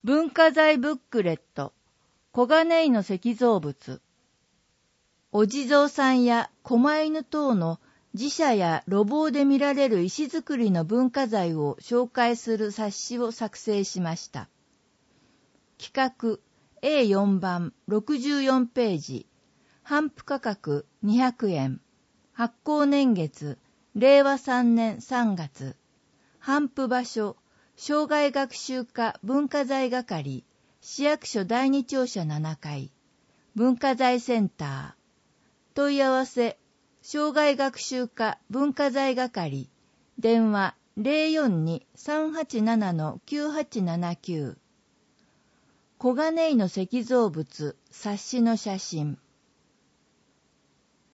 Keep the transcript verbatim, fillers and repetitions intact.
文化財ブックレット、小金井の石造物。お地蔵さんや狛犬等の寺社や路傍で見られる石造りの文化財を紹介する冊子を作成しました。企画 エーよん 番ろくじゅうよんページ、頒布価格にひゃくえん、発行年月れいわさんねんさんがつ、頒布場所生涯学習課文化財係、市役所だいに庁舎ななかい、文化財センター。問い合わせ、生涯学習課文化財係、電話 ゼロよんに さんはちなな きゅうはちななきゅう。小金井の石造物、冊子の写真。